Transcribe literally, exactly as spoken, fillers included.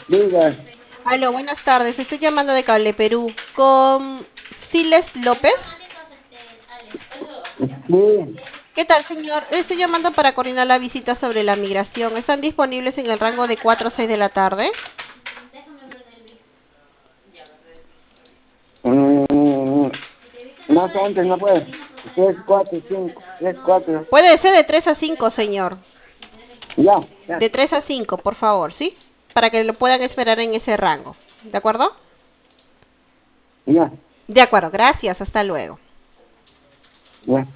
Diga, Aló, buenas tardes. Estoy llamando de Cable Perú con Siles López. sí, ¿Qué tal, señor? Estoy llamando para coordinar la visita sobre la migración. ¿Están disponibles en el rango de cuatro a seis de la tarde? mm, más antes no puede. Tres, cuatro, cinco, tres, cuatro, Puede ser de tres a cinco, señor. ya, ya, De tres a cinco, por favor, ¿sí? Para que lo puedan esperar en ese rango. ¿De acuerdo? ya, De acuerdo, gracias. Hasta luego. ya.